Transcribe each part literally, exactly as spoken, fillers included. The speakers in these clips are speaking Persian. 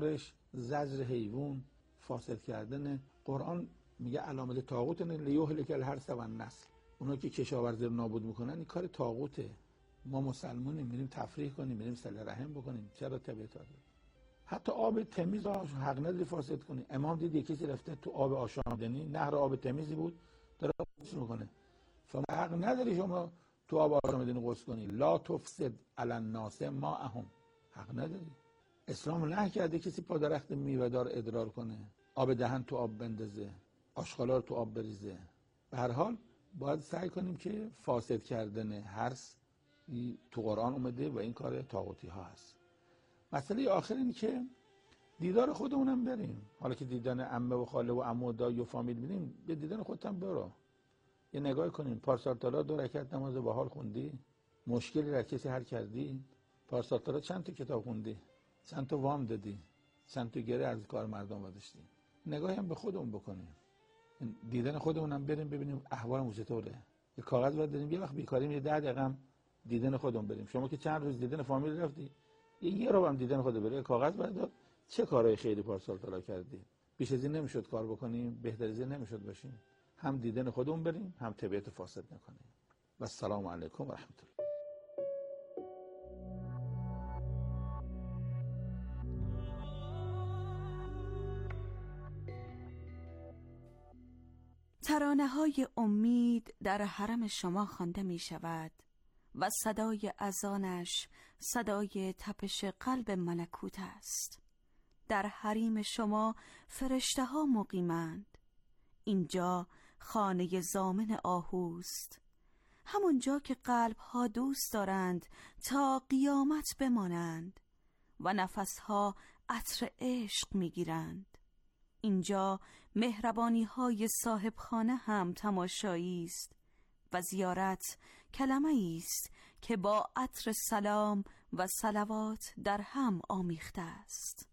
شمارش زجر حیوان، فاسد کردن. قرآن میگه علامت طاغوت نه لیهلک الحرث و النسل، اونا که کشاورزی رو نابود میکنن این کار طاغوته. ما مسلمانیم میریم تفریح کنیم، میریم صله رحم بکنیم، چرا تبعیض؟ حتی آب تمیز رو حق نداری فاسد کنی. امام دید کسی رفته تو آب آشامیدنی، نهر آب تمیزی بود، داره غسل میکنه. شما حق نداری شما تو آب آشامیدنی غسل کنی. لا تفسد علی الناس ماءهم، حق نداری. اسلام نه کرده کسی پا درخت میوه دار ادرار کنه، آب دهن تو آب بندازه، آشغالا رو تو آب بریزه. به هر حال باید سعی کنیم که فاسد کردن هرس تو قرآن اومده و این کار طاغوتی ها هست. مسئله آخر اینه که دیدار خودمونم بریم. حالا که دیدن عمه و خاله و عمو و دایی و فامیل میریم، به دیدن خودت هم برو. یه نگاه کنیم. پارسال تالا دو رکعت نماز باحال خوندی؟ مشکلی را کسی حل کردی؟ پارسال تالا چند تا کتاب خوندی؟ چند تا وام دادی؟ چند تا گره از کار مردم برداشتی؟ نگاهی هم به خودمون بکنیم. دیدن خودمونم بریم ببینیم احوالمون چطوره. یه کاغذ برداریم، یه وقت بیکاریم یه ده دقیقه دیدن خودمون بریم. شما که چند روز دیدن فامیل رفتی، یه یه رو هم دیدن خود بره، کاغذ بردار چه کارهای خیلی پارسال طلا کردی. بیش از این نمیشد کار بکنیم، بهتر از این نمیشد باشیم. هم دیدن خودمون بریم، هم تبعیت فاسد نکنیم. و السلام علیکم و رحمت الله. ترانه‌های امید در حرم شما خوانده می شود و صدای اذانش صدای تپش قلب ملکوت است. در حریم شما فرشته ها مقیمند. اینجا خانه ضامن آهوست، همون جا که قلب ها دوست دارند تا قیامت بمانند و نفس ها عطر عشق می گیرند. اینجا مهربانی های صاحب خانه هم تماشایی است و زیارت کلمه است که با عطر سلام و صلوات در هم آمیخته است.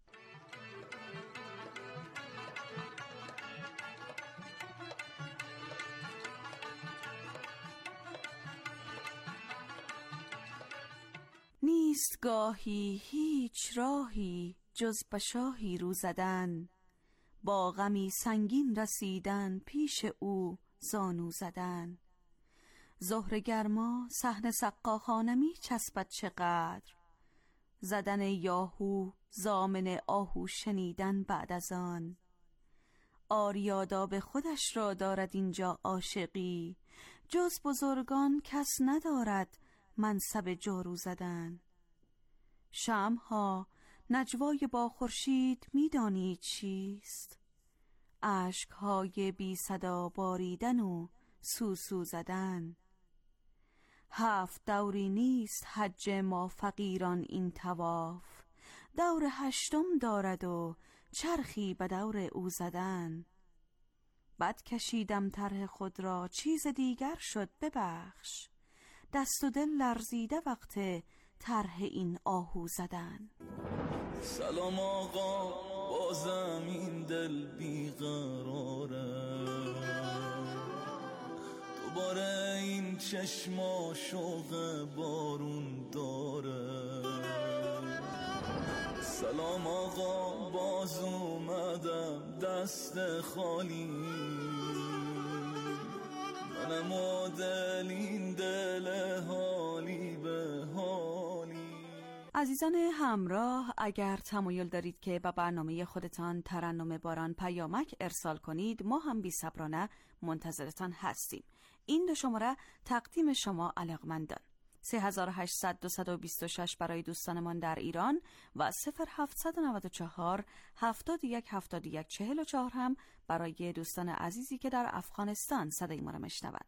نیست گاهی هیچ راهی جز به شاهی رو زدن، با غمی سنگین رسیدن پیش او زانو زدن. ظهر گرما صحن سقاخانه می چسبد چقدر، زدن یاهو ضامن آهو شنیدن بعد از آن. آریاداب خودش را دارد اینجا عاشقی، جز بزرگان کس ندارد منصب جارو زدن. شمعها نجوای با خورشید میدانی چیست؟ اشکهای بی صدا باریدن و سوسو زدن. هفت دوری نیست حج ما فقیران این طواف، دور هشتم دارد و چرخی به دور او زدن. بد کشیدم طرح خود را چیز دیگر شد ببخش، دست و دل لرزیده وقت طرح این آهو زدن. سلام آقا با زمین دل بیقراره، دوباره این چشما شوق بارون داره. سلام آقا باز اومدم دست خالی، منم و دل این دل حالی به حالی. عزیزان همراه، اگر تمایل دارید که به برنامه خودتان ترنم باران پیامک ارسال کنید، ما هم بی صبرانه منتظرتان هستیم. این دو شماره تقدیم شما علاقمندان: سه هزار و هشتصد دویست و بیست و شش برای دوستانمان در ایران و صفر هفتصد و نود و چهار هفتاد و یک هفتاد و یک چهل و چهار هم برای دوستان عزیزی که در افغانستان صدای ما را میشنوند.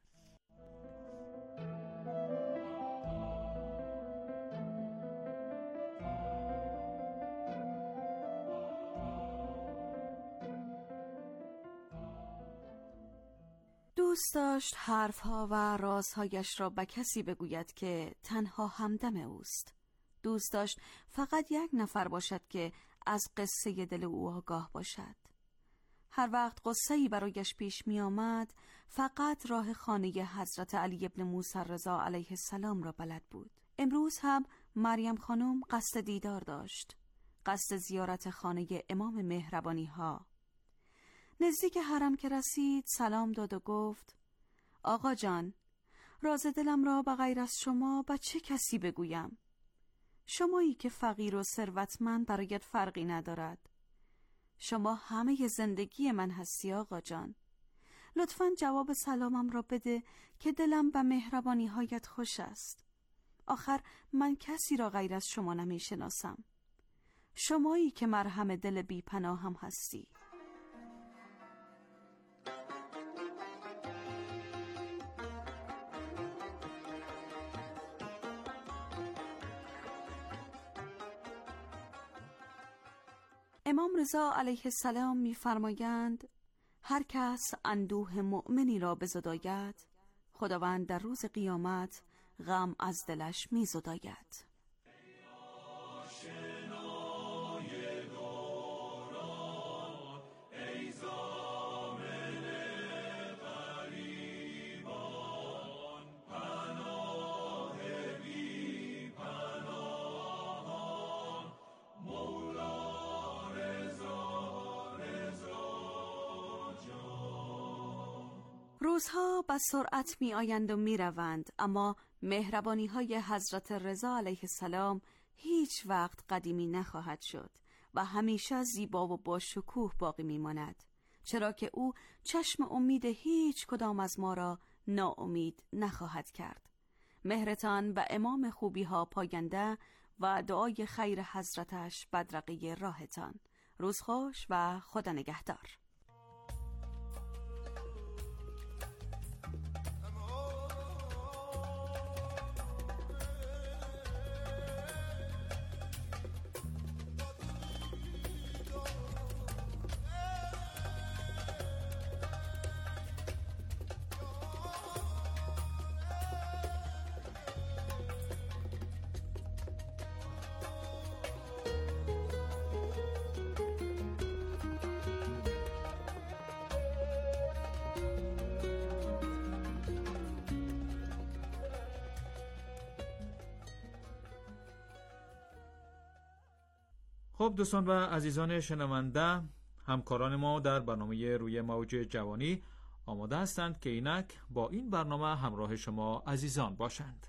دوست داشت حرفها و رازهایش را به کسی بگوید که تنها همدم اوست. دوست داشت فقط یک نفر باشد که از قصه دل او آگاه باشد. هر وقت قصه‌ای برایش پیش می آمد، فقط راه خانه حضرت علی ابن موسی رضا علیه السلام را بلد بود. امروز هم مریم خانم قصد دیدار داشت. قصد زیارت خانه امام مهربانی ها. نزدیک حرم که رسید سلام داد و گفت: آقا جان، راز دلم را به غیر از شما با چه کسی بگویم؟ شمایی که فقیر و ثروتمند برایت فرقی ندارد. شما همه زندگی من هستی آقا جان. لطفاً جواب سلامم را بده که دلم به مهربانی هایت خوش است. آخر من کسی را غیر از شما نمی شناسم. شمایی که مرهم دل بی پناهم هستی. امام رضا علیه السلام می‌فرمایند هر کس اندوه مؤمنی را بزداید، خداوند در روز قیامت غم از دلش می‌زداید. روزها با سرعت می آیند و می روند، اما مهربانی های حضرت رضا علیه السلام هیچ وقت قدیمی نخواهد شد و همیشه زیبا و با شکوه باقی می ماند، چرا که او چشم امید هیچ کدام از ما را ناامید نخواهد کرد. مهرتان و امام خوبی ها پاینده و دعای خیر حضرتش بدرقه راهتان. روز خوش و خدا نگهدار. خب دوستان و عزیزان شنونده، همکاران ما در برنامه روی موج جوانی آماده هستند که اینک با این برنامه همراه شما عزیزان باشند.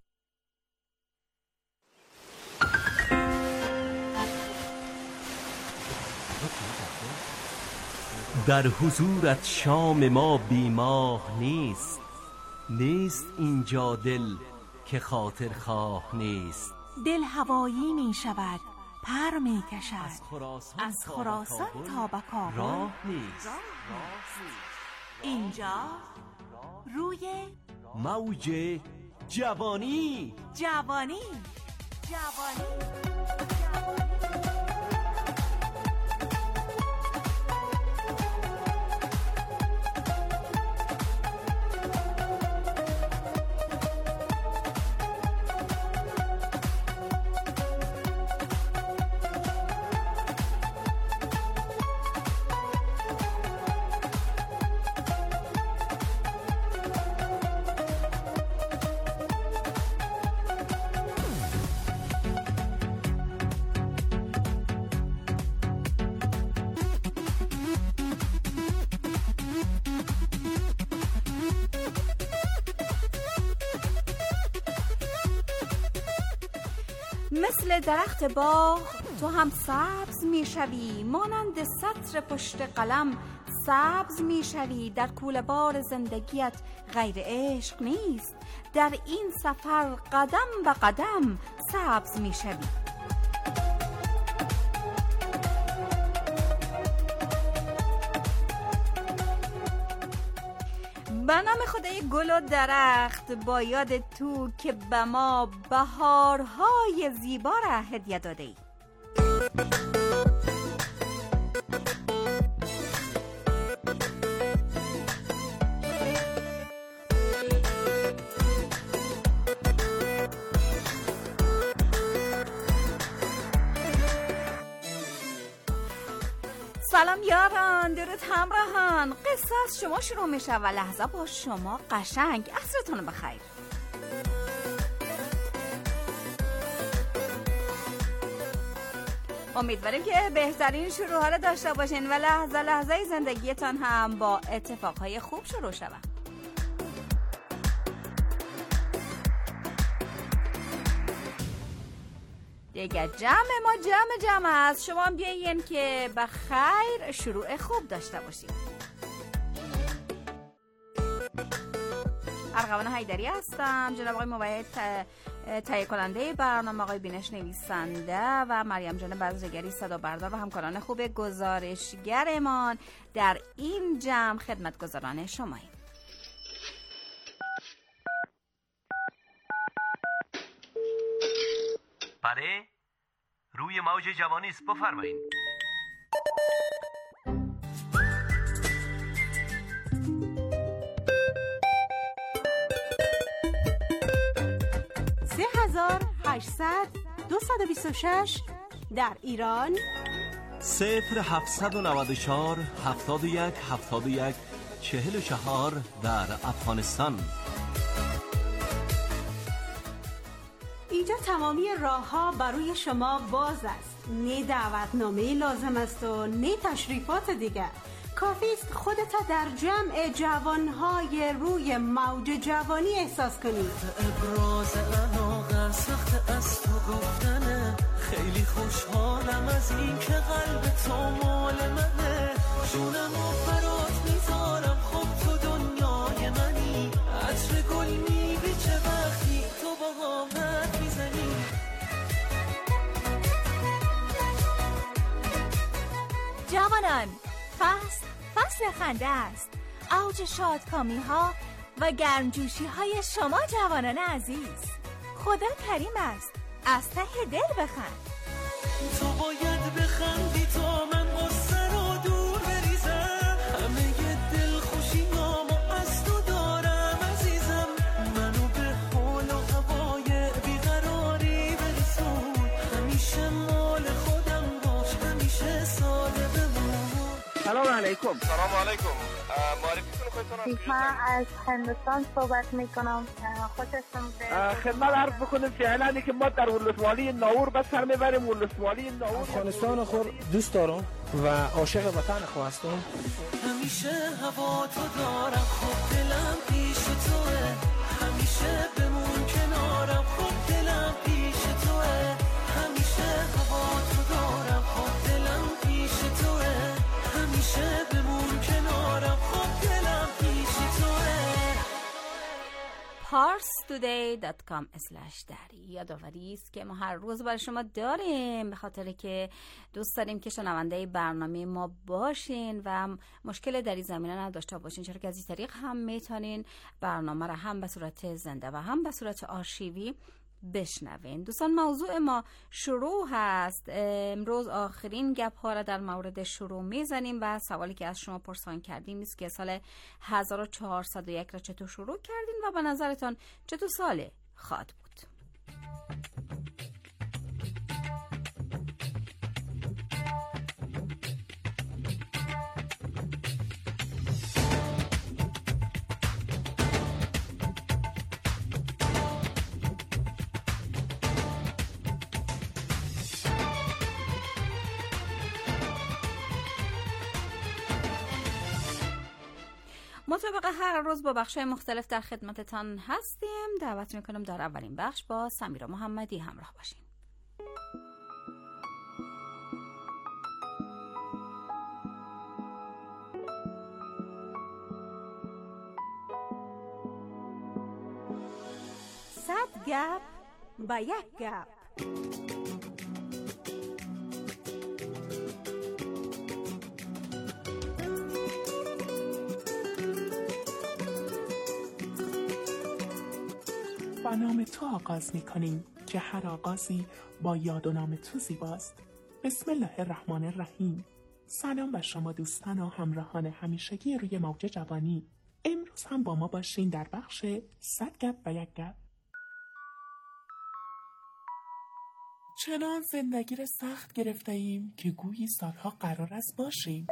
در حضورت شام ما بیماه نیست، نیست اینجا دل که خاطر خواه نیست. دل هوایی می شود، پر می کشد از خراسان, از خراسان تا به کابل راه نیست. اینجا روی موج جوانی جوانی جوانی مثل درخت باغ تو هم سبز میشوی، مانند سطر پشت قلم سبز میشوی. در کوله بار زندگیت غیر عشق نیست، در این سفر قدم به قدم سبز میشوی. به نام خدای گل و درخت، با یاد تو که به ما بهارهای زیبا را هدیه داده ای. سلام یاران، درود همراهان. قصه از شما شروع میشه و لحظه با شما قشنگ. عصرتون بخیر. امیدواریم که بهترین شروع ها رو داشته باشین و لحظه لحظه زندگیتان هم با اتفاقهای خوب شروع شود. دیگه جمع ما جمع جمع است. شما هم بیاین که به خیر شروع خوب داشته باشید. ارغوان حیدری هستم. جناب آقای موحد تهیه کننده برنامه، آقای بینش نویسنده و مریم جان بازیگری صدا بردار و همکاران خوب گزارشگرمان در این جمع خدمتگزاران شماییم. بله، روی موج جوانی است، بفرمایید. سه هزار هشتصد دویست و بیست و شش در ایران، صفر هفتصد و نود و چهار هفتاد و یک هفتاد و یک چهل و چهار در افغانستان. اینجا تمامی راه ها برای شما باز است. نه دعوتنامه لازم است و نه تشریفات دیگر. کافی است خودت در جمع جوانهای روی موج جوانی احساس کنید. ابراز علاقه سخت از تو گفتنه، خیلی خوشحالم از این که قلب تو مال منه، جونمو برات میذارم، خب تو دنیای منی، عطر گل میبیچه وقتی تو با آمد میزنی. جوانان، فصل فصل خنده است، اوج شادکامی ها و گرمجوشی های شما جوانان عزیز. خدا کریم است، از ته دل بخند. تو باید بخندی تا من قصه رو دور بریزم، همه ی دل خوشی نامو از تو دارم عزیزم، منو به حال و هوای بیقراری برسون، همیشه مال خودم باش، همیشه ساده بمون. سلام علیکم. سلام علیکم. معرفیتون خودتون. من از هندوستان صحبت میکنم. خوشتون به خدمت عرض بکنم فعلا که ما در ولسوالی ناور بس سر میبریم. ولسوالی ناور افغانستان خود دوست دارم و عاشق وطن خود هستم. همیشه هوا تو دارم، خب دلم پیش توه، همیشه بمون کنارم، خب دلم پیش توه، همیشه هوا تو دارم، خب دلم پیش توه، همیشه بمون کنارم، خب دلم پیش توه. پارس تودی دات کام اسلش دری یادآوری است که ما هر روز برای شما داریم، به خاطر که دوست داریم که شنونده برنامه ما باشین و مشکل در این زمینه نداشته باشین، چرا که از این طریق هم میتونین برنامه را هم به صورت زنده و هم به صورت آرشیوی بشنوین. دوستان، موضوع ما شروع هست. امروز آخرین گپ ها را در مورد شروع میزنیم و سوالی که از شما پرسان کردیم است که سال هزار و چهارصد و یک را چطور شروع کردین و به نظرتان چطور سال خواهد بود؟ مطابق هر روز با بخش‌های مختلف در خدمتتان هستیم. دعوت میکنم در اولین بخش با سمیرا محمدی همراه باشین. صد گپ با یک گپ. با نام تو آغاز می کنیم که هر آغازی با یاد و نام تو زیباست. بسم الله الرحمن الرحیم. سلام به شما دوستان و همراهان همیشگی روی موج جوانی. امروز هم با ما باشین در بخش صد گپ و یک گپ. چنان زندگی را سخت گرفته ایم که گویی سالها قرار است باشیم.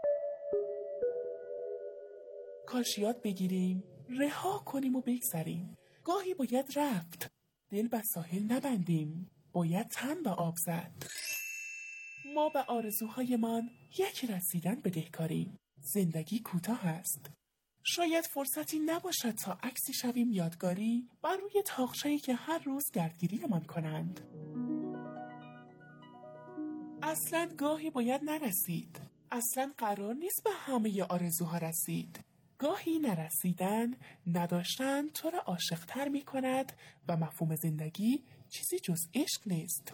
کاش یاد بگیریم رها کنیم و بگذریم. گاهی باید رفت، دل به ساحل نبندیم، باید تن به آب زد. ما به آرزوهایمان یک رسیدن بدهکاریم. زندگی کوتاه است. شاید فرصتی نباشد تا عکسی شویم یادگاری بر روی طاقچه‌ای که هر روز گردگیریمان کنند. اصلاً گاهی باید نرسید. اصلاً قرار نیست به همه آرزوها رسید. گاهی نرسیدن، نداشتن تو را عاشق‌تر می کند و مفهوم زندگی چیزی جز عشق نیست.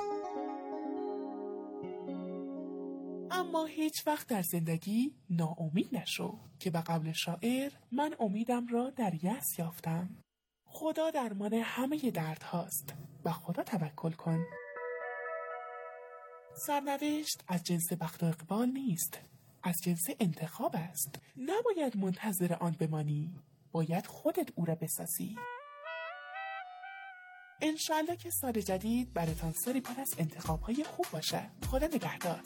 اما هیچ وقت در زندگی ناامید نشو که به قول شاعر من امیدم را در یأس یافتم. خدا درمان همه درد هاست و خدا توکل کن. سرنوشت از جنس بخت و اقبال نیست، از جنس انتخاب است. نباید منتظر آن بمانی، باید خودت او را بسازی. انشالله که سال جدید براتان سالی پر از انتخاب‌های خوب باشه. خدا نگهدار.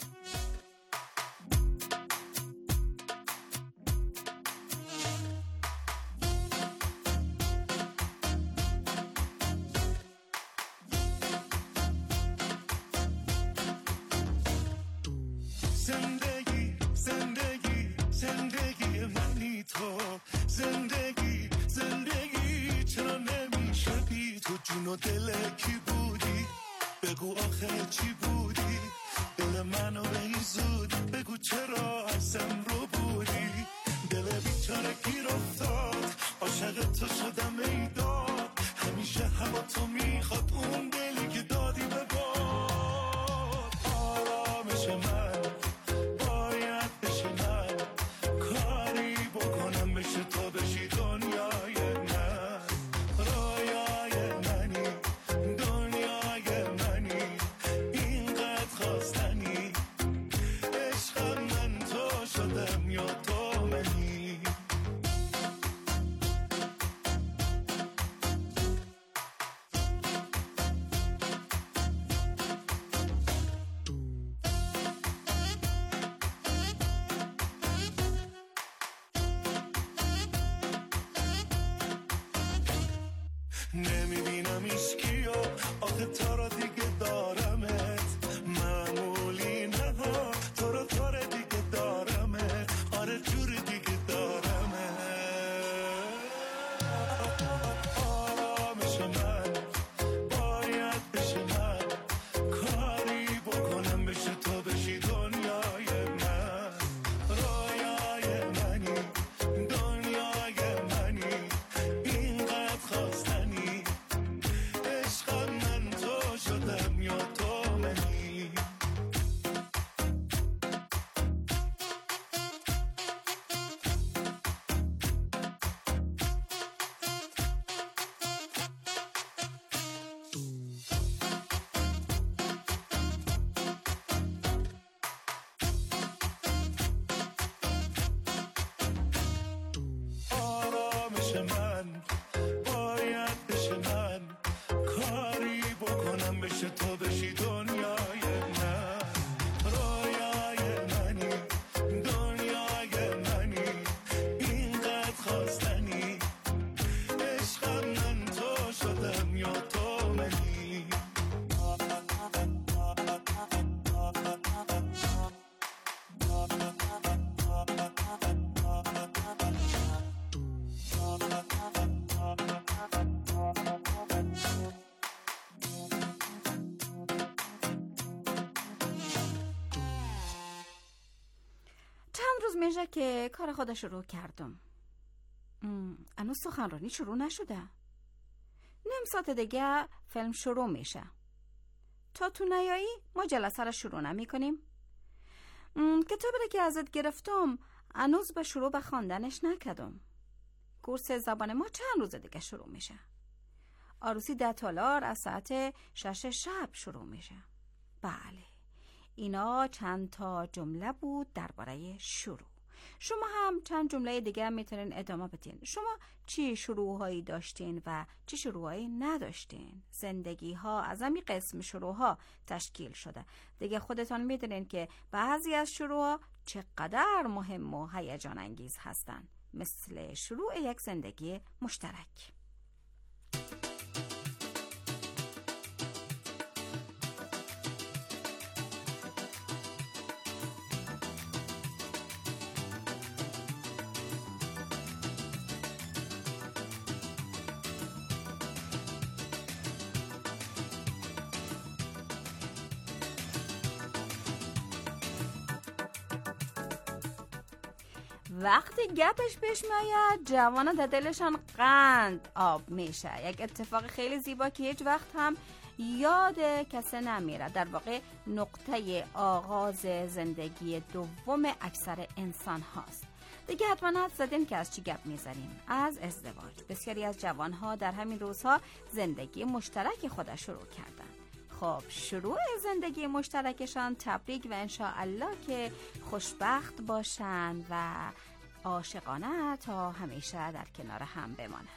زندگی زندگی زندگی منی تو، زندگی زندگی چرا نمیشه بی تو؟ جون و دل کی بودی؟ بگو آخه چی بودی؟ دل منو به این زود بگو چرا ازم رو بودی؟ دل بیچاره گیر افتاد، عاشق تو شدم ای داد، همیشه هوا تو میخواد اون دلی که دادی به باد. آرامش من باید بشی، من کاری بکنم بشه تا بشی دنیای من، رویای منی، دنیای منی، اینقدر خواستنی، عشق من تو شدم یا تو منی. نمیبینم ایشکیو آخه تا را دیگه دارمت، معمولی نه ها تو را تا دیگه دارمت، آره جور دیگه دارمت. آرامش من باید بشه، من کاری بکنم بشه تا بشی دنیای من، رویای منی، دنیای منی، اینقدر خواستنی، عشق من تو شدم یا تو منی. آرامش من باید بشه، من کاری بکنم بشه تا بشی دنیای من، رویای منی، دنیای منی، اینقدر خواستنی، عشق من تو شدم یا تو منی. چند روز میشه که کار خدا شروع کردم. هنوز سخنرانی شروع نشده. نیم ساعت دیگه فیلم شروع میشه. تا تو نیایی ما جلسه را شروع نمی کنیم. کتابی که ازت گرفتم هنوز به شروع به خواندنش نکردم. کورس زبان ما چند روز دیگه شروع میشه. عروسی ده تالار از ساعت شش شب شروع میشه. بله، اینا چند تا جمله بود درباره شروع. شما هم چند جمله دیگه میتونین ادامه بدین. شما چی شروعهایی داشتین و چی شروعهایی نداشتین؟ زندگی ها از همین قسم شروع ها تشکیل شده. دیگه خودتان میدونین که بعضی از شروع ها چقدر مهم و هیجان انگیز هستن، مثل شروع یک زندگی مشترک. وقتی گپش پیش میاد جوانا در دلشان قند آب میشه. یک اتفاق خیلی زیبا که هیچ وقت هم یاد کسی نمیره. در واقع نقطه آغاز زندگی دوم اکثر انسان هاست. دیگه حتما حد زدیم که از چی گپ میزنیم. از ازدواج. بسیاری از جوانها در همین روزها زندگی مشترک خود شروع کردن. خب شروع زندگی مشترکشان تبریک و انشاءالله که خوشبخت باشن و عاشقانه تا همیشه در کنار هم بمانن.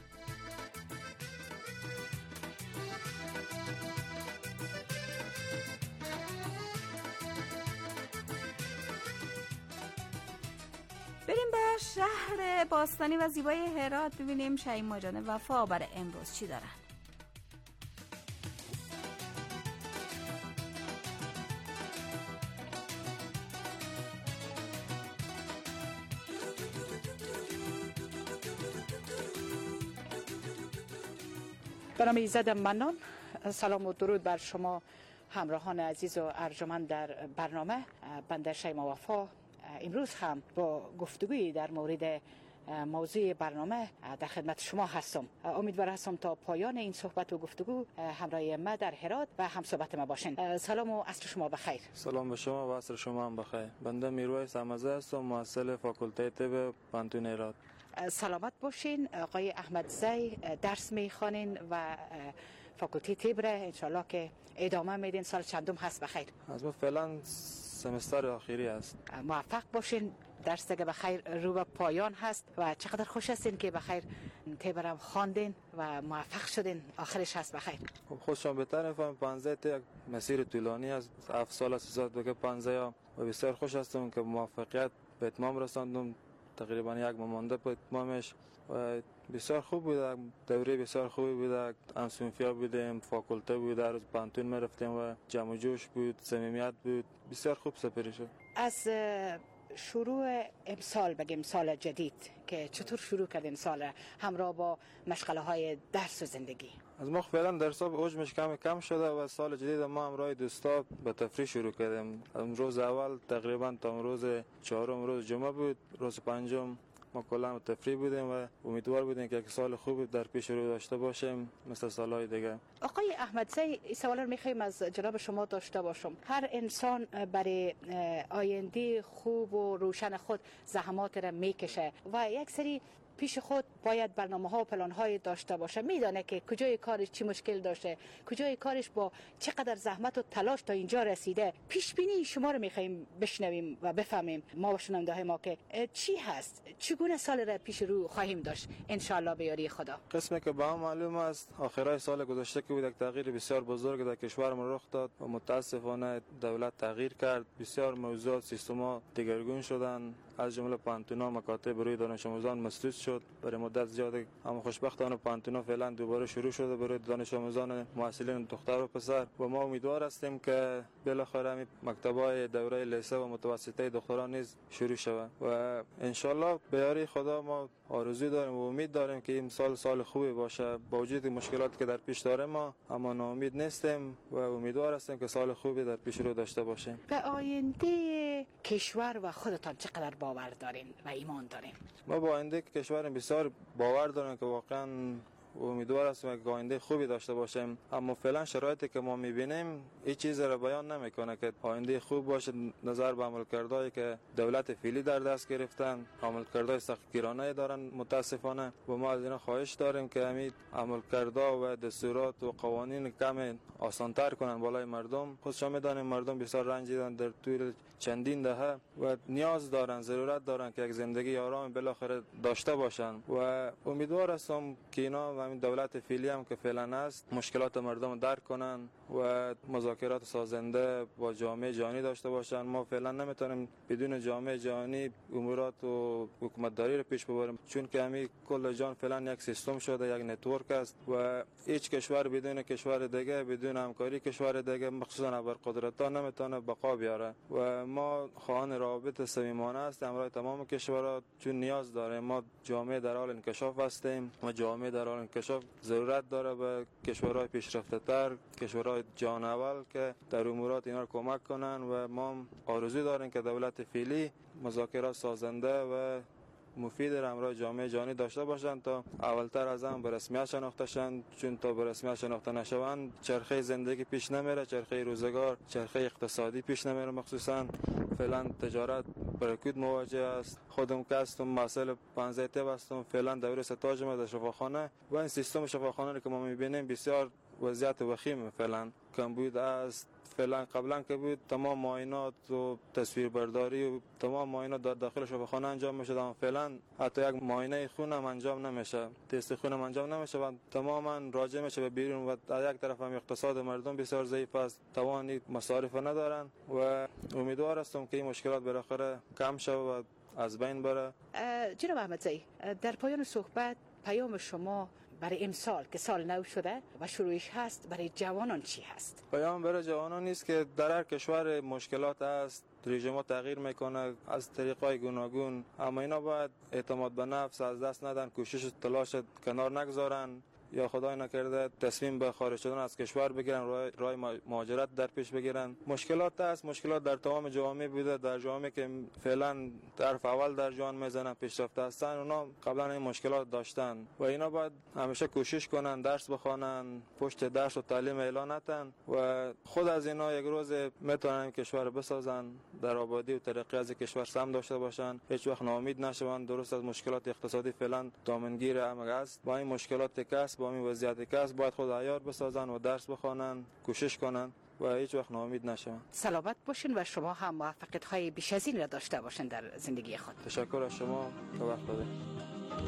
بریم به شهر باستانی و زیبای هرات ببینیم شیماء جان وفا برای امروز چی دارن. به نام ایزد منان، سلام و درود بر شما همراهان عزیز و ارجمند در برنامه. بنده شیماء وفا امروز هم با گفتگویی در مورد موضوع برنامه در خدمت شما هستم. امیدوار هستم تا پایان این صحبت و گفتگو همراه ما در هرات و هم صحبت ما باشین. سلام و عصر شما بخیر. سلام به شما و عصر شما هم بخیر. بنده میرویس احمدزی هستم، محصل فاکولته طب پانتون هرات. سلامت باشین. آقای احمدزی درس میخوانین و فاکولته طب را انشالله که ادامه میدین. سال چندم هست بخیر؟ از ما فعلا سمستر آخری است. موفق باشین. درس دیگه بخیر رو به پایان هست و چقدر خوش هستین که بخیر تبرم خواندین و موفق شدین. آخرش هست بخیر. خب خودشان بهتر میفهم. پانزده تا یک مسیر طولانی است. هفت سال است زاد بگه پانزده و بسیار خوش هستم که موفقیت به اتمام رساندم. تقریبا یک ماه مانده به اتمامش و بسیار خوب بود. دوره بسیار خوبی بود. همسونفیا بودیم، فاکولته بود، در روز پانتون میرفتیم و جمع و جوش بود، صمیمیت بود. بسیار خوب سپری شد. از شروع امسال بگیم سال جدید که چطور شروع کردین سال همراه با مشغله های درس و زندگی؟ از ما فعلا درس ها به اوجش کم کم شده و سال جدید ما همراه دوستا به تفریح شروع کردیم. روز اول تقریبا تا روز چهارم روز جمعه بود، روز پنجم ما کلا تفریح بودیم و امیدوار بودیم که یک سال خوب در پیش رو داشته باشیم مثل سالهای دیگه. آقای احمدزی این سوال رو میخوایم از جناب شما داشته باشم. هر انسان برای آینده خوب و روشن خود زحمات را میکشه و یک سری پیش خود باید برنامه ها و پلان های داشته باشه. میدانه که کجای کارش چی مشکل داشته، کجای کارش با چقدر زحمت و تلاش تا اینجا رسیده. پیش بینی شما رو میخوایم بشنویم و بفهمیم ما و شنونده های ما که چی هست، چگونه سال را پیش رو خواهیم داشت ان شاء الله به یاری خدا. قسمی که با هم معلوم است آخرای سال گذشته که بود یک تغییر بسیار بزرگ در کشور ما رخ داد و متاسفانه دولت تغییر کرد. بسیار موضوعات سیستما دگرگون شدن، از جمله پانتونا مکاتب روی دانش آموزان مسدود شد. برای مدت زیاد اما خوشبختانه پانتونا فعلا دوباره شروع شده برای دانش آموزان محصلین دختر و پسر و ما امیدوار هستیم که بالاخره همین مکتبای دوره لیسه و متوسطه دختران نیز شروع شود و ان شاء الله به یاری خدا ما آرزو داریم و امید داریم که این سال سال خوبی باشه. با وجود مشکلاتی که در پیش داریم ما اما ناامید نیستیم و امیدوار هستیم که سال خوبی در پیش رو داشته باشیم. به آینده کشور و خودتان چقدر باور دارین و ایمان دارین؟ ما با آینده کشور بسیار باور داریم که واقعا امیدوار هستیم که آینده خوبی داشته باشیم، اما فعلا شرایطی که ما میبینیم این چیز را بیان نمیکنه که آینده خوب باشه. نظر به عملکردهایی که دولت فعلی در دست گرفتن، عملکردهای سختگیرانه دارن متاسفانه و ما از اینا خواهش داریم که همین عملکردها و دستورات و قوانین کم آسانتر کنن بالای مردم. خودشان میدانیم مردم بسیار رنجیدن در طول چندین دهه و نیاز دارن، ضرورت دارن که یک زندگی آرام بالاخره داشته باشن و امیدوار هستم که اینا همین دولت فعلی هم که فعلا هست مشکلات مردم درک کنن و مذاکرات سازنده با جامعه جهانی داشته باشن. ما فعلا نمیتونیم بدون جامعه جهانی امورات و حکومتداری رو پیش ببریم، چون که همین کل جهان فعلا یک سیستم شده، یک نتورک است و هیچ کشور بدون کشور دیگه، بدون همکاری کشور دیگه مخصوصا ابرقدرت‌ها نمیتونه بقا بیاره و ما خواهان روابط صمیمانه هستیم همراه تمام کشورها، چون نیاز داریم. ما جامعه در حال انکشاف هستیم و جامعه در حال انکشاف ضرورت داره به کشورهای پیشرفته‌تر، کشورهای خدای جان اول که در امورات اینا رو کمک کنن و ما آرزو داریم که دولت فعلی مذاکرات سازنده و مفید را همراه جامعه جهانی داشته باشند تا اولتر از هم به رسمیت شناخته شوند، چون تا به رسمیت شناخته نشوند چرخه زندگی پیش نمیره، چرخه روزگار، چرخه اقتصادی پیش نمیره. مخصوصا فعلا تجارت برکود مواجه است. خودم که هستم مسئله پانزده تب هستم، فعلا دوره ستاج ما در شفاخانه و این سیستم شفاخانه که ما میبینیم بسیار وضعیت وخیم فعلا کمبود است. فعلا قبلا که بود تمام معاینات و تصویربرداری و تمام معاینات در داخل شفاخانه انجام میشد، اما فعلا حتی یک معاینه خون هم انجام نمیشه، تست خون هم انجام نمیشه و تماما راجع میشه به بیرون و در یک طرف هم اقتصاد مردم بسیار ضعیف است، توان مصارف ندارن و امیدوار هستم که این مشکلات بالاخره کم شود و از بین بره. جناب احمدزئی، در پایان صحبت پیام شما برای امسال که سال نو شده و شروعش هست برای جوانان چی هست؟ پیام برای جوانان نیست که در هر کشور مشکلات هست، رژیم تغییر میکنه از طریقای گوناگون، اما اینا باید اعتماد به نفس از دست ندن، کوشش تلاش کنار نگذارن یا خدای نکرده تصمیم به خارج شدن از کشور بگیرن، راه, راه مهاجرت در پیش بگیرن. مشکلات هست، مشکلات در تمام جوامع بوده، در جوامع که فعلا طرف اول در جهان میزنن پیشرفته هستن اونا قبلا این مشکلات داشتن و اینا باید همیشه کوشش کنن، درس بخوانن، پشت درس و تعلیم اعلان نتن و خود از اینا یک روز میتونن کشور بسازن، در آبادی و ترقی از کشور سهم داشته باشن، هیچ وقت ناامید نشون. درست از مشکلات اقتصادی فعلا دامنگیر همه است، با این مشکلات کس با این وضعیت کس باید خود عیار بسازن و درس بخوانن، کوشش کنن و هیچ وقت ناامید نشون. سلامت باشین و شما هم موفقیت های بیش از این را داشته باشین در زندگی خود. تشکر از شما که وقت دادید.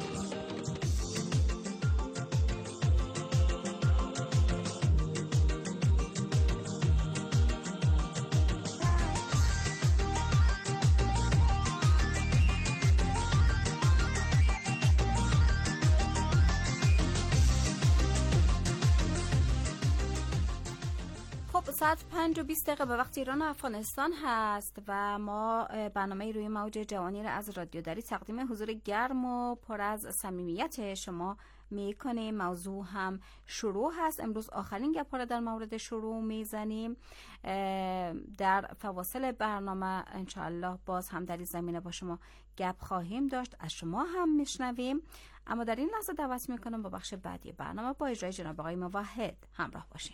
ساعت پنج و بیست دقیقه به وقت ایران و افغانستان هست و ما برنامه روی موج جوانی را از رادیو دری تقدیم حضور گرم و پر از صمیمیت شما میکنیم. موضوع هم شروع هست. امروز آخرین گپ‌ها را در مورد شروع میزنیم. در فواصل برنامه انشاءالله باز هم در این زمینه با شما گپ خواهیم داشت، از شما هم میشنویم. اما در این لحظه دعوت میکنم با بخش بعدی برنامه با اجرای جناب آقای موحد همراه باشین.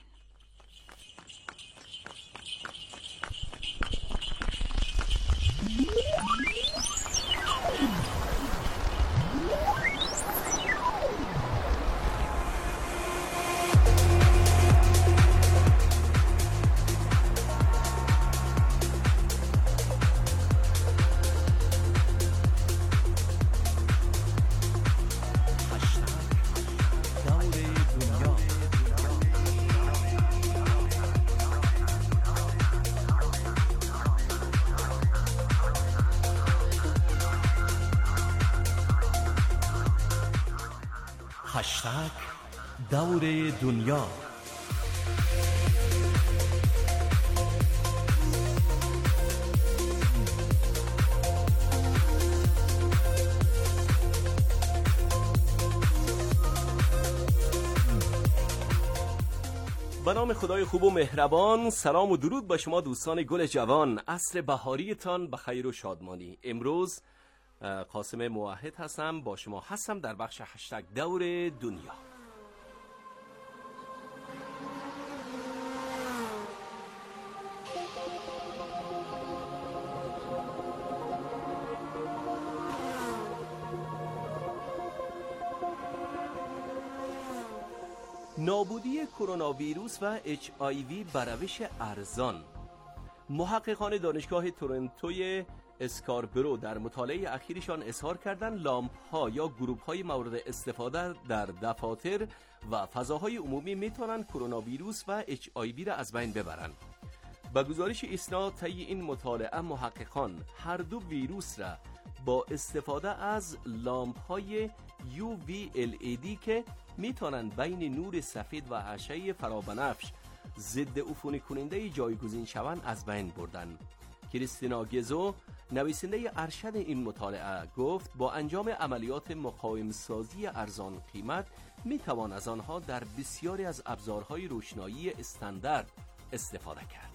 هشتگ دور دنیا. به نام خدای خوب و مهربان. سلام و درود به شما دوستان گل جوان. عصر بهاریتان به خیر و شادمانی. امروز قاسم موحد هستم، با شما هستم در بخش هشتگ دور دنیا. نابودی کرونا ویروس و اچ آی وی به روش ارزان. محققان دانشگاه تورنتوی اسکاربرو در مطالعه اخیرشان اظهار کردند لامپ ها یا گروپ های مورد استفاده در دفاتر و فضاهای عمومی میتونن کرونا ویروس و اچ آی وی را از بین ببرند. با گزارش اسناد طی این مطالعه محققان هر دو ویروس را با استفاده از لامپ های یو وی ال ای دی که میتونن بین نور سفید و اشعه فرابنفش ضد عفونی کننده جایگزین شوند از بین بردن. کریستینا گزو نویسنده ارشد این مطالعه گفت با انجام عملیات مقاوم‌سازی ارزان قیمت می توان از آنها در بسیاری از ابزارهای روشنایی استاندارد استفاده کرد.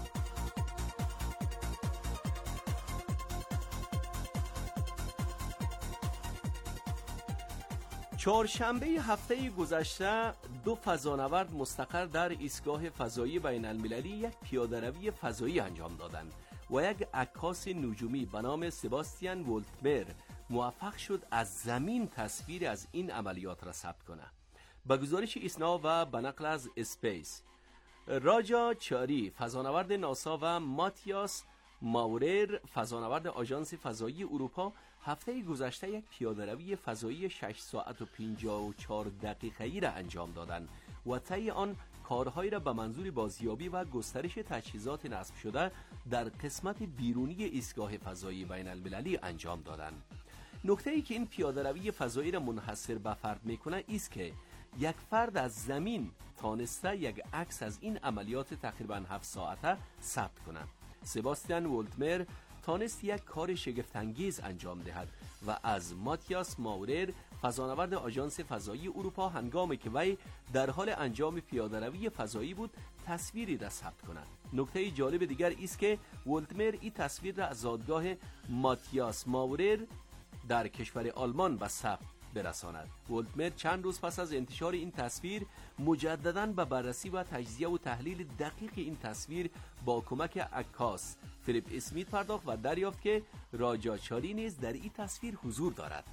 چهارشنبه هفته گذشته دو فضانورد مستقر در ایستگاه فضایی بین المللی یک پیاده‌روی فضایی انجام دادند و یک عکاس نجومی به نام سباستیان ولتمر موفق شد از زمین تصویر از این عملیات را ثبت کنه. به گزارش ایسنا و به نقل از اسپیس، راجا چاری فضانورد ناسا و ماتیاس ماورر فضانورد آژانس فضایی اروپا هفته گذشته یک پیاده‌روی فضایی شش ساعت و پنجاه و چهار دقیقه‌ای را انجام دادند و طی آن کارهایی را به منظور بازیابی و گسترش تجهیزات نصب شده در قسمت بیرونی ایستگاه فضایی بین المللی انجام دادند. نکته‌ای که این پیاده‌روی فضایی را منحصر به فرد می‌کند است که یک فرد از زمین تانسته یک عکس از این عملیات تقریباً هفت ساعته ثبت کند. سباستیان ولتمر تانست یک کار شگفت‌انگیز انجام دهد و از ماتیاس ماورر فضانورد آژانس فضایی اروپا هنگامی که وی در حال انجام پیاده‌روی فضایی بود تصویری را ثبت کند. نکته جالب دیگر است که ولتمر این تصویر را از زادگاه ماتیاس ماورر در کشور آلمان به ثبت برساند. ولتمر چند روز پس از انتشار این تصویر مجدداً به بررسی و تجزیه و تحلیل دقیق این تصویر با کمک عکاس فیلیپ اسمیت پرداخت و دریافت که راجا چاری نیز در این تصویر حضور دارد.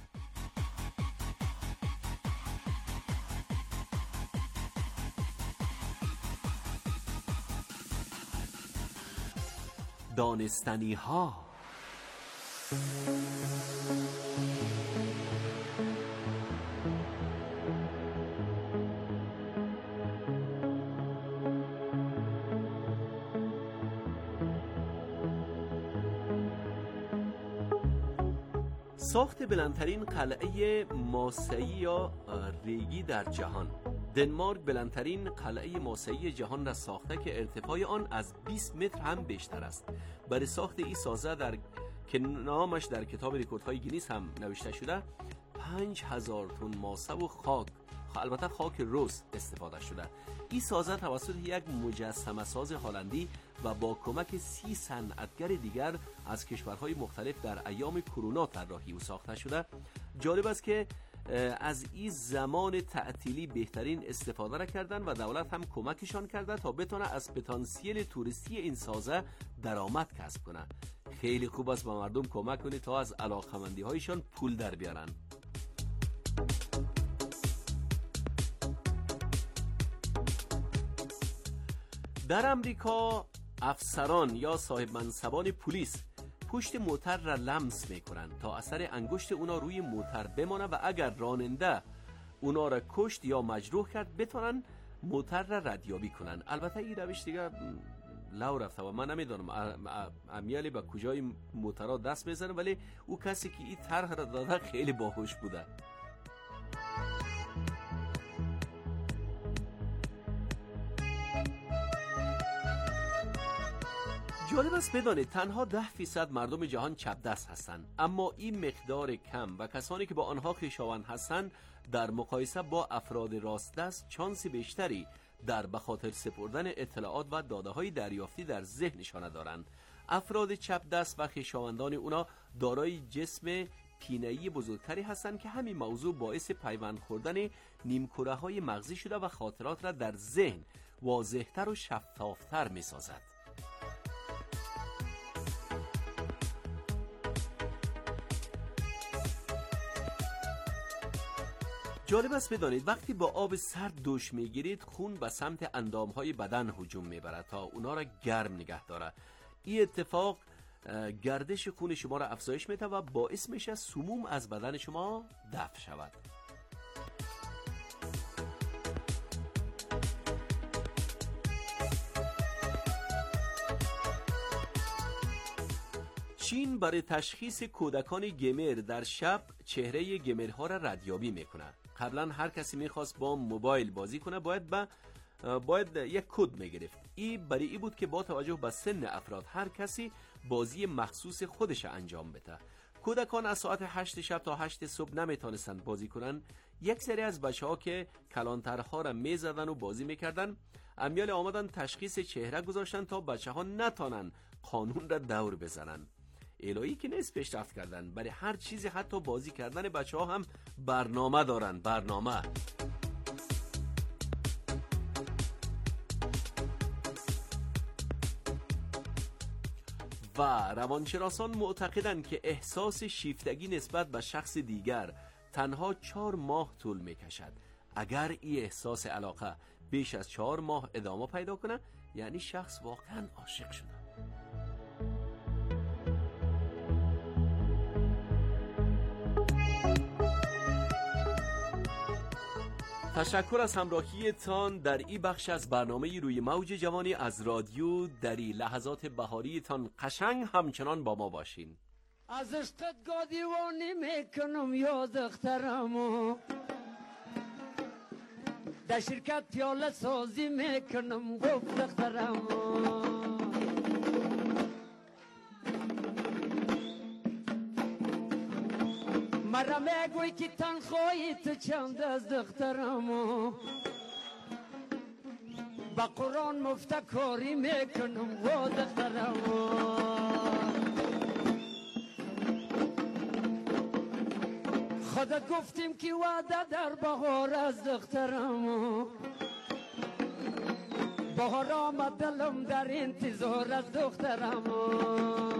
دانستنی ها. ساخت بلندترین قلعه ماسه‌ای یا ریگی در جهان. دنمارک بلندترین قلعه ماسه‌ای جهان را ساخته که ارتفاع آن از بیست متر هم بیشتر است. برای ساخت این سازه در که نامش در کتاب رکوردهای گینیس هم نوشته شده، پنج هزار تن ماسه و خاک، البته خاک رس استفاده شده. این سازه توسط یک مجسمه ساز هلندی و با کمک سی صنعتگر دیگر از کشورهای مختلف در ایام کرونا طراحی و ساخته شده. جالب است که از این زمان تعطیلی بهترین استفاده را کردن و دولت هم کمکشان کرده تا بتونه از پتانسیل توریستی این سازه درآمد کسب کنه. خیلی خوب است با مردم کمک کنید تا از علاقمندی هایشان پول در بیارن. در امریکا افسران یا صاحب منصبان پلیس پشت موتر را لمس میکنند تا اثر انگشت اونا روی موتر بمانه و اگر راننده اونا را کشت یا مجروح کرد بتونن موتر را ردیابی کنن. البته این روش دیگه لو رفته و من نمیدونم امیالی به کجای موترها دست بزنه، ولی او کسی که این طرح را داده خیلی باهوش بوده. جالب است بدانید تنها ده فیصد مردم جهان چپ دست هستند، اما این مقدار کم و کسانی که با آنها خویشاوند هستند در مقایسه با افراد راست دست چانس بیشتری در به خاطر سپردن اطلاعات و داده‌های دریافتی در ذهنشان دارند. افراد چپ دست و خویشاوندان اونا دارای جسم پینه‌ای بزرگتری هستند که همین موضوع باعث پیوند خوردن نیمکره‌های مغزی شده و خاطرات را در ذهن واضح‌تر و شفاف‌تر می‌سازد. جالب است بدانید وقتی با آب سرد دوش میگیرید خون به سمت اندامهای بدن هجوم میبرد تا اونا را گرم نگه داره. این اتفاق گردش خون شما را افزایش میده و باعث میشه سموم از بدن شما دفع شود. چین برای تشخیص کودکان گیمر در شب چهره گیمرها را ردیابی میکنه. قبلا هر کسی میخواست با موبایل بازی کنه باید با باید یک کد میگرفت. این برای این بود که با توجه به سن افراد هر کسی بازی مخصوص خودش انجام بده. کودکان از ساعت هشت شب تا هشت صبح نمیتونستند بازی کنن. یک سری از بچه‌ها که کلانترها را میزدن و بازی میکردن، امیال آمدن تشخیص چهره گذاشتن تا بچه‌ها نتونن قانون را دور بزنن. الهی که نیست پیشرفت کردن، برای هر چیزی حتی بازی کردن بچه‌ها هم برنامه دارن. برنامه و روانشناسان معتقدند که احساس شیفتگی نسبت به شخص دیگر تنها چهار ماه طول میکشد. اگر این احساس علاقه بیش از چهار ماه ادامه پیدا کنه، یعنی شخص واقعا عاشق شده. تشکر از همراهیتان در این بخش از برنامه روی موج جوانی از رادیو. در این لحظات بهاریتان قشنگ همچنان با ما باشین. از عشقت گادیوانی میکنم یا دخترمو، در شرکت پیاله سازی میکنم گفت دخترمو. مرا میگوی که تنخواهی تو چند از دخترمو، با قرآن مفتکاری میکنم و دخترمو. خودت گفتیم که وعده در بهار از دخترمو، بهار آمد دلم در انتظار از دخترمو.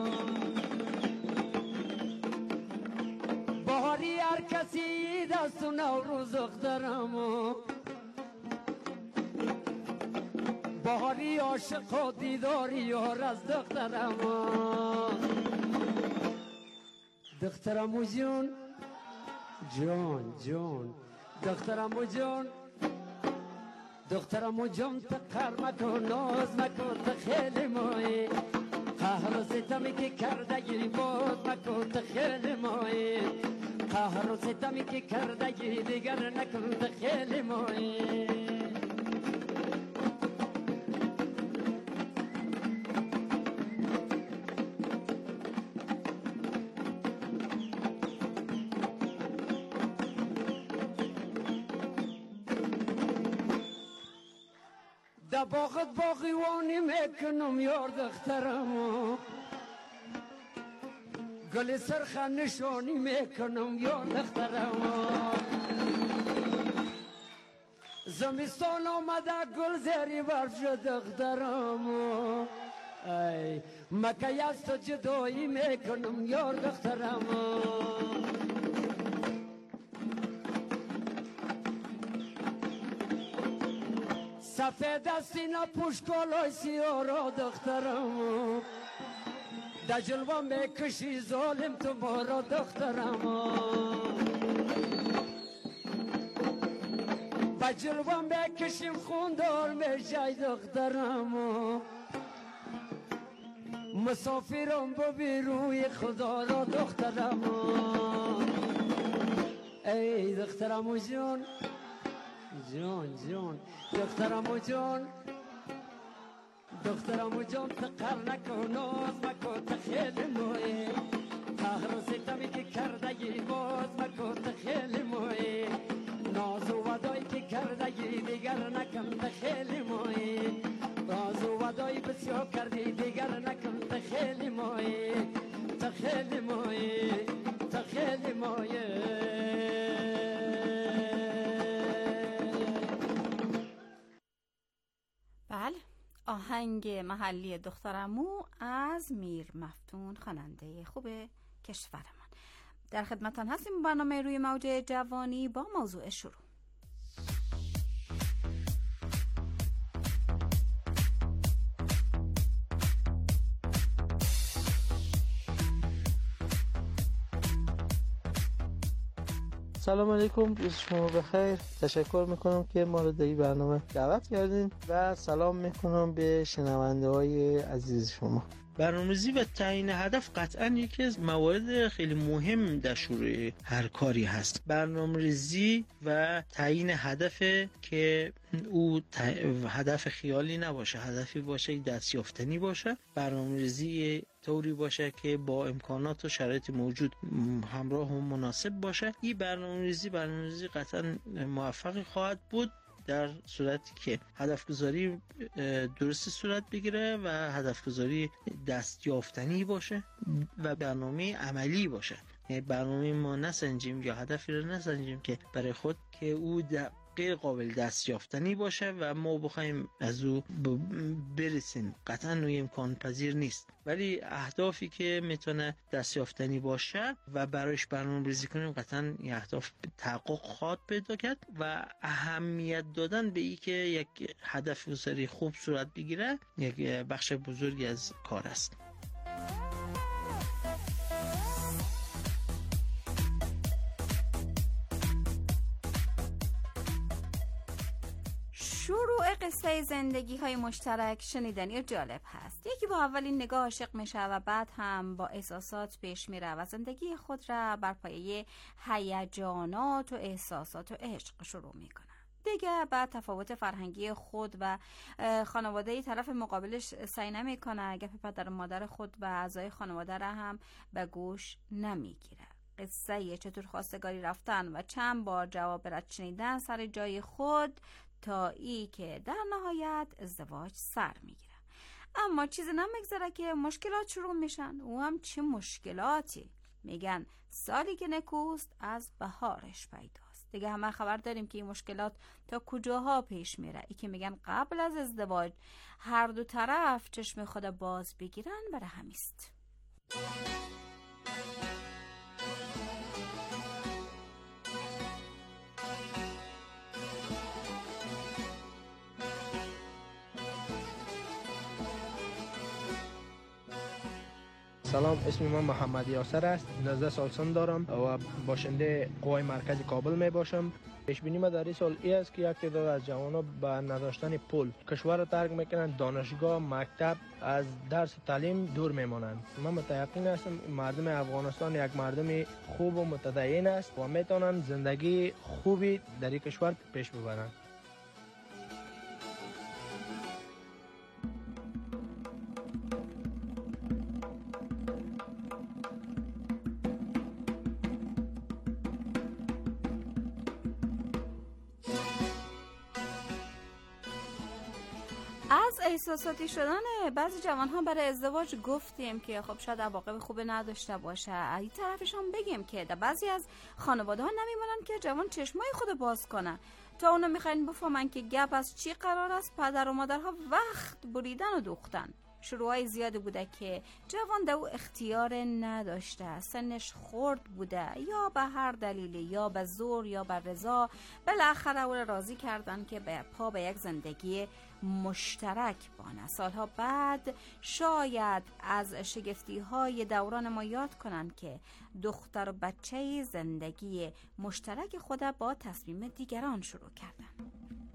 بهاری هر کسی دست و نوروز دخترمو، بهاری عاشق و دیداری یار از دخترمو. دخترمو جون جون جون دخترمو جون دخترمو جون تقر مکن ناز مکن تو خیلی مایی، قهر و ستمی که کردگی بود مکن تو خیلی مایی، قهر و ستمی که کردگی دیگر نکن تو خیلی مایی. در باغت باغیوانی میکنم یار دخترمو، گل سرخ نشانی میکنم یار دخترمو. زمستان آمده گل زری برف شد دخترمو، ای مکه از تو جدایی میکنم یار دخترمو. سفید سینا پوشکالای سیارا دخترمو، در جلوه میکشی ظالم تو مارا دخترمو. با جلوه میکشیم خوندار میشای دخترمو، مسافرم ببی روی خدا را دخترمو. ای دخترمو جون جون جون دخترمو جون دخترمو جون تقر نکن ناز مکن تو خیلی موی، قهر و ستمی که کردگی باز مکن تو خیلی موی، ناز و ودایی که کردگی دیگر نکن تو خیلی موی، ناز و ودایی بسیار کردی دیگر نکن تو خیلی موی، تو خیلی موی تو خیلی موی. بله، آهنگ محلی دخترمو از میر مفتون، خواننده خوب کشورمان. در خدمتان هستیم برنامه روی موج جوانی با موضوع شروع. سلام علیکم، روز شما بخیر. تشکر میکنم که ما رو در این برنامه دعوت کردین و سلام میکنم به شنونده های عزیز شما. برنامه‌ریزی و تعیین هدف قطعاً یکی از موارد خیلی مهم در شروع هر کاری هست. برنامه‌ریزی و تعیین هدف که او هدف خیالی نباشه، هدفی باشه دستیافتنی باشه. برنامه‌ریزی طوری باشه که با امکانات و شرایط موجود همراه و مناسب باشه. این برنامه‌ریزی برنامه‌ریزی قطعاً موفق خواهد بود در صورتی که هدف گذاری درست صورت بگیره و هدف گذاری دستیافتنی باشه و برنامه عملی باشه. یعنی برنامه ما نسنجیم یا هدفی رو نسنجیم که برای خود که او غیر قابل دستیافتنی باشه و ما بخوایم از او برسیم. قطعا نوع امکان پذیر نیست، ولی اهدافی که میتونه دستیافتنی باشه و برایش برنامه ریزی کنیم قطعا این اهداف تحقق خواهد پیدا کرد و اهمیت دادن به این که یک هدف گذاری خوب صورت بگیره یک بخش بزرگی از کار است. شروع قصه زندگی های مشترک شنیدنی و جالب هست. یکی با اولین نگاه عاشق میشه و بعد هم با احساسات پیش میره و زندگی خود را بر پایه هیجانات و احساسات و عشق شروع میکنه. دیگه بعد تفاوت فرهنگی خود و خانواده طرف مقابلش سعی نمیکنه، گپ پدر و مادر خود و اعضای خانواده را هم به گوش نمیگیره. قصه چطور خواستگاری رفتن و چند بار جواب رد شنیدن سر جای خود تا ای که در نهایت ازدواج سر میگیره. اما چیزی نمیگذره که مشکلات شروع میشن. او هم چه مشکلاتی؟ میگن سالی که نکوست از بهارش پیداست. دیگه همه خبر داریم که این مشکلات تا کجاها پیش میره. ای که میگن قبل از ازدواج هر دو طرف چشم خود باز بگیرن برای همیست. سلام، اسم من محمد یاسر است. نوزده سال سن دارم و باشنده قوای مرکز کابل می باشم. پیش بینی ما در این سال ای است که یک تعداد از جوانان به نداشتن پول کشور را ترک میکنند، دانشگاه، مکتب، از درس و تعلیم دور میمانند. من متیقن هستم مردم افغانستان یک مردم خوب و متدین است و میتونند زندگی خوبی در این کشور پیش ببرند. از احساساتی شدن بعضی جوان ها برای ازدواج گفتیم که خب شاید عواقب خوب نداشته باشه. این طرفش هم بگیم که در بعضی از خانواده ها نمیمونن که جوان چشمای خود باز کنه تا اونا میخواین بفهمن که گپ از چی قرار است. پدر و مادرها وقت بریدن و دوختن. شروعای زیادی بوده که جوان دو اختیار نداشته، سنش خرد بوده، یا به هر دلیلی، یا به زور یا به رضا بالاخره او را راضی کردن که به پا به یک زندگی مشترک بانه. سالها بعد شاید از شگفتی های دوران ما یاد کنن که دختر و بچه زندگی مشترک خود با تصمیم دیگران شروع کردن.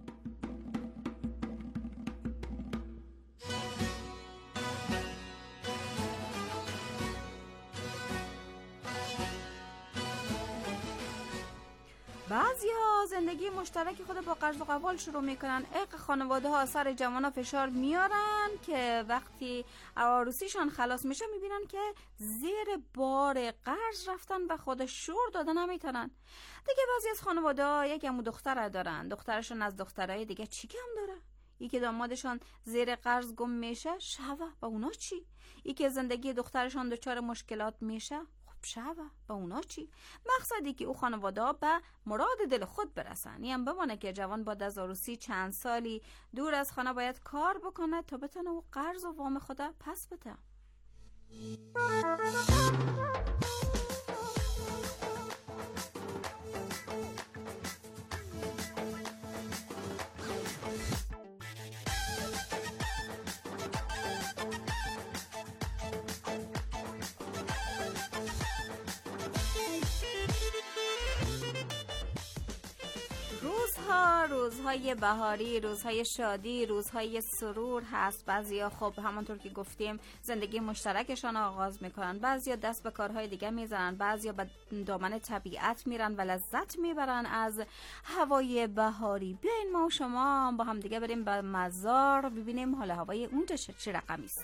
بعضی ها زندگی مشترک خود با قرض و قوال شروع میکنن. اق خانواده ها سر جوان ها فشار میارن که وقتی عروسیشان خلاص میشه میبینن که زیر بار قرض رفتن و خود شور دادن نمیتونن. دیگه بعضی از خانواده ها یک امو دختر دارن، دخترشون از دخترای دیگه چی کم داره؟ ای که دامادشان زیر قرض گم میشه شوه با اونا چی؟ ای که زندگی دخترشان دچار مشکلات میشه شوه با اونا چی؟ مقصدی که او خانواده ها به مراد دل خود برسن. این هم بمانه که جوان با عروسی چند سالی دور از خانه باید کار بکنه تا بتونه او قرض و وام خود پس بده. روزهای بهاری، روزهای شادی، روزهای سرور هست. بعضیا خب همونطور که گفتیم زندگی مشترکشان آغاز میکنن، بعضیا دست به کارهای دیگه میزنن، بعضیا به دامن طبیعت میرن و لذت میبرن از هوای بهاری. بیاین ما و شما با هم دیگه بریم به مزار ببینیم حال هوای اونجا چه رقمی است.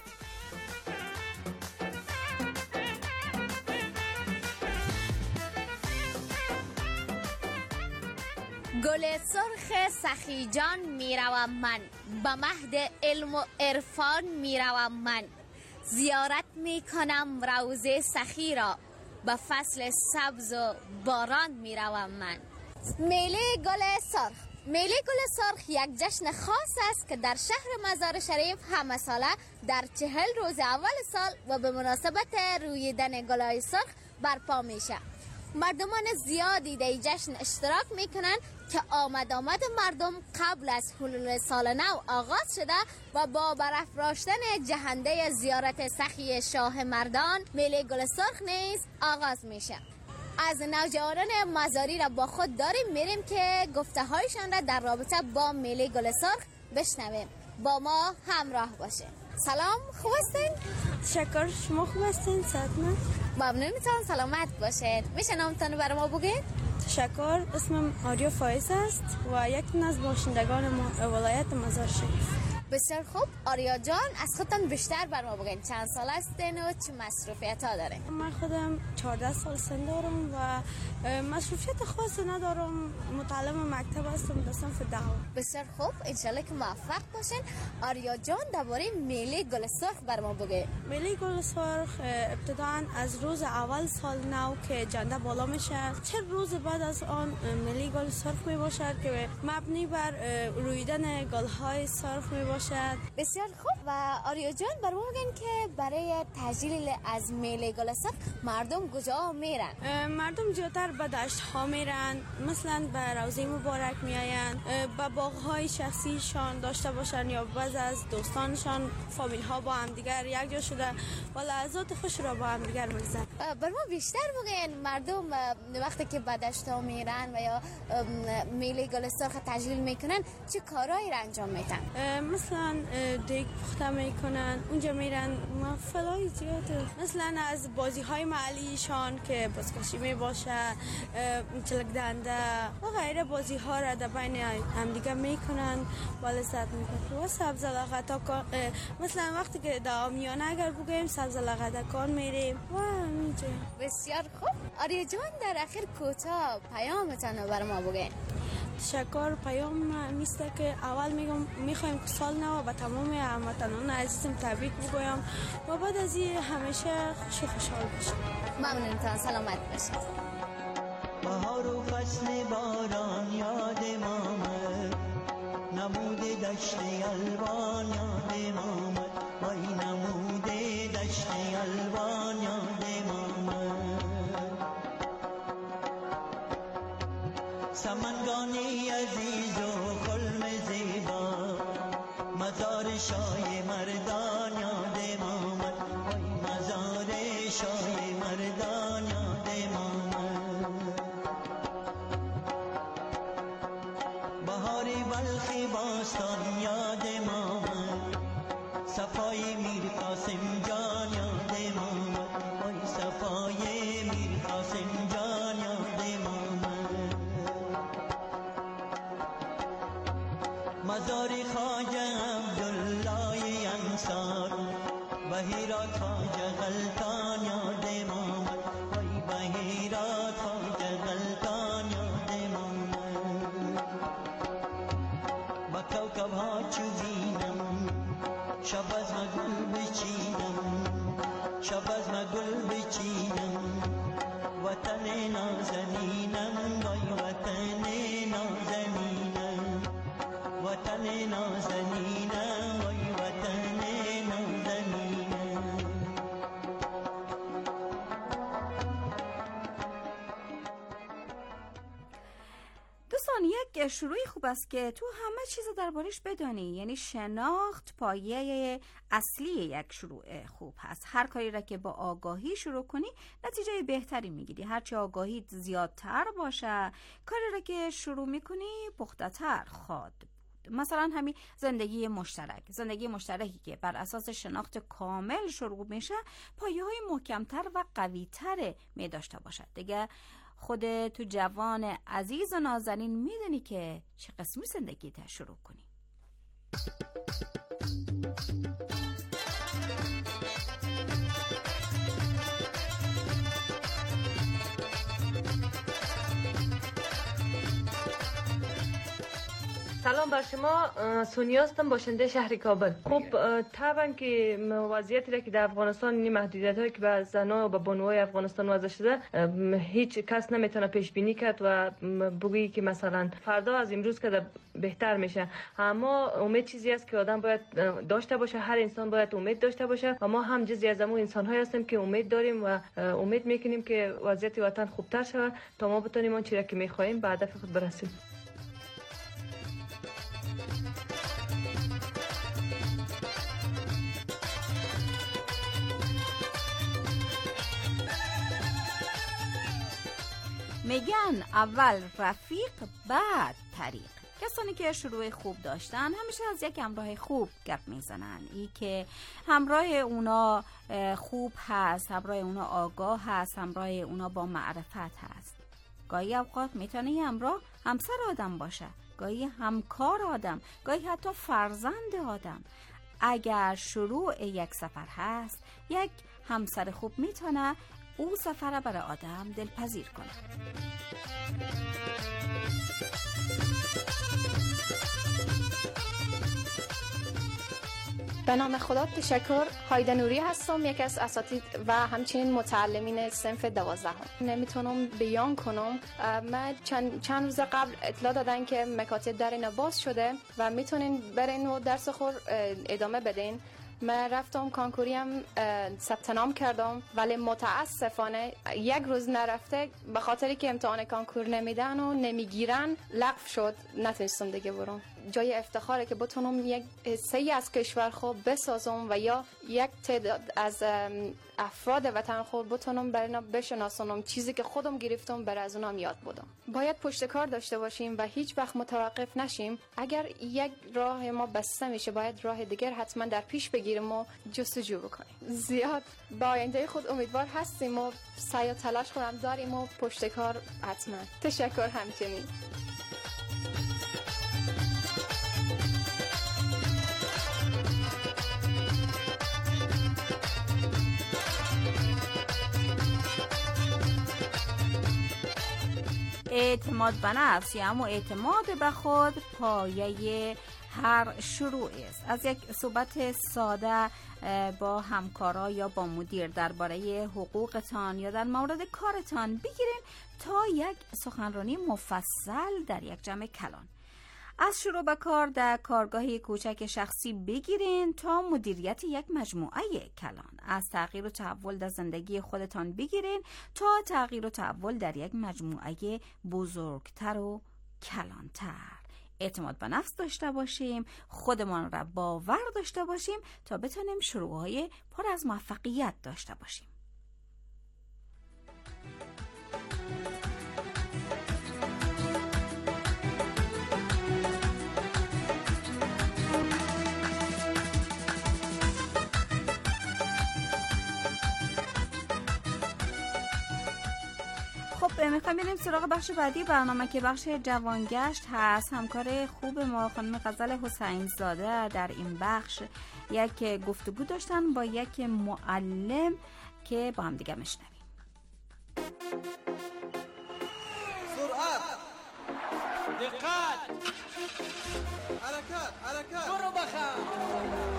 گل سرخ سخی جان میروم من، به مهد علم و عرفان میروم من. زیارت میکنم روضه سخی را، به فصل سبز و باران میروم من. میله گل سرخ. میله گل سرخ یک جشن خاص است که در شهر مزار شریف همه ساله در چهل روز اول سال و به مناسبت رویدن گلای سرخ برپا میشه. مردمان زیادی در جشن اشتراک میکنن که آمد آمد مردم قبل از حلول سال نو آغاز شده و با برافراشتن جهنده زیارت سخی شاه مردان میله گل سرخ نیز آغاز میشه. از نوجوانان مزاری را با خود داریم، میریم که گفته هایشان را در رابطه با میله گل سرخ بشنویم. با ما همراه باشه. سلام، خوب هستین؟ تشکر، شما خوب هستین؟ سلامت. ممنونتان، سلامت باشید. میشه نامتان برای ما بگید؟ تشکر، اسمم آریا فایز است و یک از باشندگان ولایت مزار شریف. بسیار خوب. آریا جان، از خودتان بیشتر بر ما بگین. چند سال هستین و چه مصروفیت ها دارین؟ من خودم چهارده سال سن دارم و مصروفیت خاصی ندارم. متعلم مکتب هستم در صنف دهم. بسیار خوب، انشالله که موفق باشین. آریا جان، درباره میله گل سرخ بر ما بگید. میله گل سرخ ابتداً از روز اول سال نو که جنده بالا میشه، چه روز بعد از آن میله گل سرخ می باشد که مبنی بر رویدن گل های سرخ می باشد. بسیار خوب. و آریا جان، بر ما بگین که برای تجلیل از میله گل سرخ مردم کجا میرن؟ مردم جاتر به دشت ها میرن، مثلا به روضه مبارک میاین، به باغ های شخصیشان داشته باشن یا بعض از دوستانشان فامیل ها با هم دیگر یک جا شده و لحظات خوش را با هم دیگر میگذرونن. بر ما بیشتر بگین مردم وقتی که به دشت ها میرن و یا میله گل سرخ تجلیل میکنن چه کارهایی را انجام میدن؟ مثلا دیگ پخته میکنن، اونجا میرن محفلای زیاده، مثلا از بازی های محلیشان که بازکشی میباشه، چلک دنده و غیره بازی ها را در بین هم دیگه میکنن با لذت میکنن. و سبز لغتا مثلا وقتی که در آمیانه اگر بگویم سبز لغتا کان میریم و اینجا. بسیار خوب. آریا جان، در اخیر کوتاه پیامتان رو بر ما بگین. تشکر. پیام میسته که اول میگم میخوایم که سال نو به تمام هموطنان عزیزم تبریک بگویم و بعد از این همیشه خوش و خوشحال باشیم. ممنونتان، سلامت باشید. بهار و فصل باران یاد مامد، نمود دشت الوان یاد مامد، وای نمود دشت الوان یاد مامد. سمنگانی عزیز و خلم زیبا، مزار شاه مردان یاد مامد، وای مزار شاه مردان یاد مامد. بهاری بلخی باستان یاد مامد، صفای میر قاسم جان یاد مامد، وای صفای میر قاسم جان یاد مامد. مزار خواجه عبدالله انصار، بهیرا خواجه غلطان یاد مامد، وای بهیرا خواجه غلطان یاد مامد. با کوکب ها چو بینم، شب از ما گل بچینم، شب از ما گل بچینم. وطن نازنینم، وای وطن نازنینم، وطن نازنینم، وای وطن نازنینم. دوستان، یک یک شروعی خوب است که تو همه چیز دربارش بدانی. یعنی شناخت پایه اصلی یک شروع خوب هست. هر کاری را که با آگاهی شروع کنی نتیجه بهتری میگیری. هرچی آگاهیت زیادتر باشه کاری را که شروع میکنی پخته‌تر خواهد بود. مثلا همین زندگی مشترک زندگی مشترکی که بر اساس شناخت کامل شروع میشه پایه های محکمتر و قویتر می داشته باشد. دیگه خود تو جوان عزیز و نازنین میدونی که چه قسمی زندگی تا شروع کنی. سلام بر شما، سونیا هستم، باشنده شهر کابل. خب طبعا که وضعیتی را که در افغانستان این محدودیت هایی که به زنان و به بانوهای افغانستان وضع شده هیچ کس نمیتونه پیش بینی کرد و بگویی که مثلا فردا از امروز که بهتر میشه. اما امید چیزی است که آدم باید داشته باشه، هر انسان باید امید داشته باشه و ما هم جزئی از اون انسان های هستیم که امید داریم و امید میکنیم که وضعیت وطن خوبتر شود تا ما بتونیم اون چیزی که میخواهیم به هدف خود برسیم. میگن اول رفیق بعد طریق. کسانی که شروع خوب داشتن همیشه از یک همراه خوب گپ میزنن. ای که همراه اونا خوب هست، همراه اونا آگاه هست، همراه اونا با معرفت هست. گاهی اوقات میتونه یه همراه همسر آدم باشه، گاهی همکار آدم، گاهی حتی فرزند آدم. اگر شروع یک سفر هست، یک همسر خوب میتونه او سفر برای آدم دلپذیر کنه. به نام خدا تشکر. هایده نوری هستم، یکی از اساتید و همچنین متعلمین صنف دوازدهم. نمیتونم بیان کنم. من چند, چند روز قبل اطلاع دادن که مکاتب در اینا باز شده و میتونین برین و درس خور ادامه بدین. من رفتم کانکوریم ثبت نام کردم ولی متاسفانه یک روز نرفته به خاطری که امتحان کانکور نمیدن و نمیگیرن لغو شد، نتونستم دیگه برم. جای افتخاره که بتونم یک حصه از کشور خود بسازم و یا یک تعداد از افراد وطن خود بتونم برای اینا بشناسونم، چیزی که خودم گرفتم برای از اونام یاد بدم. باید پشت کار داشته باشیم و هیچ وقت متوقف نشیم. اگر یک راه ما بسته میشه باید راه دیگر حتما در پیش بگیریم و جستجو بکنیم. زیاد با آینده خود امیدوار هستیم و سعی و تلاش خودم داریم و پشت کار حتما. تشکر همچنین. اعتماد به نفس یا همون اعتماد به خود پایه هر شروع است. از یک صحبت ساده با همکارا یا با مدیر درباره حقوقتان یا در مورد کارتان بگیرین تا یک سخنرانی مفصل در یک جمع کلان. از شروع به کار در کارگاهی کوچک شخصی بگیرین تا مدیریت یک مجموعه کلان. از تغییر و تحول در زندگی خودتان بگیرین تا تغییر و تحول در یک مجموعه بزرگتر و کلانتر. اعتماد به نفس داشته باشیم، خودمان را باور داشته باشیم تا بتونیم شروعهای پر از موفقیت داشته باشیم. خب میخوایم بریم سراغ بخش بعدی برنامه که بخش جوانگشت هست. همکار خوب ما خانم غزل حسین زاده در این بخش یک گفتگو داشتن با یک معلم که با هم دیگه میشنویم. سرعت، دقت، حرکت، حرکت، برو بخم.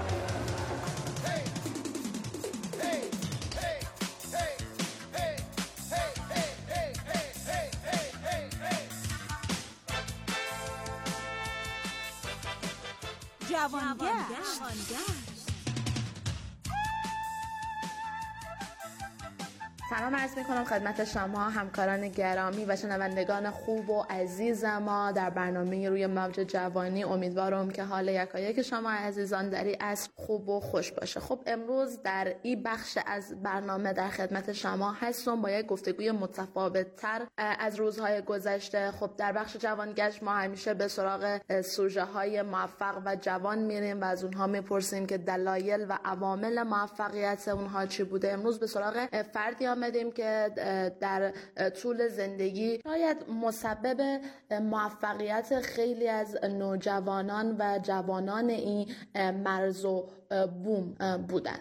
جوانگشت. سلام عرض میکنم خدمت شما همکاران گرامی و شنوندگان خوب و عزیز ما در برنامه روی موج جوانی. امیدوارم که حال یکایک شما عزیزان در این عصر خوب و خوش باشه. خب امروز در این بخش از برنامه در خدمت شما هستم با یک گفتگوی متفاوت تر از روزهای گذشته. خب در بخش جوانگشت ما همیشه به سراغ سوژه های موفق و جوان میریم و از اونها میپرسیم که دلایل و عوامل موفقیت اونها چی بوده. امروز به سراغ فردی آمدیم که در طول زندگی شاید مسبب موفقیت خیلی از نوجوانان و جوانان این مرز و بوم بودن.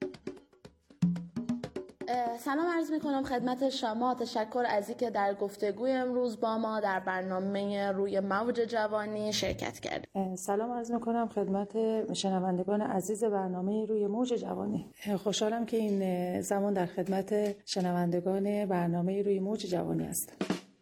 سلام عرض میکنم خدمت شما. تشکر از اینکه در گفتگوی امروز با ما در برنامه روی موج جوانی شرکت کرد. سلام عرض میکنم خدمت شنوندگان عزیز برنامه روی موج جوانی. خوشحالم که این زمان در خدمت شنوندگان برنامه روی موج جوانی هستم.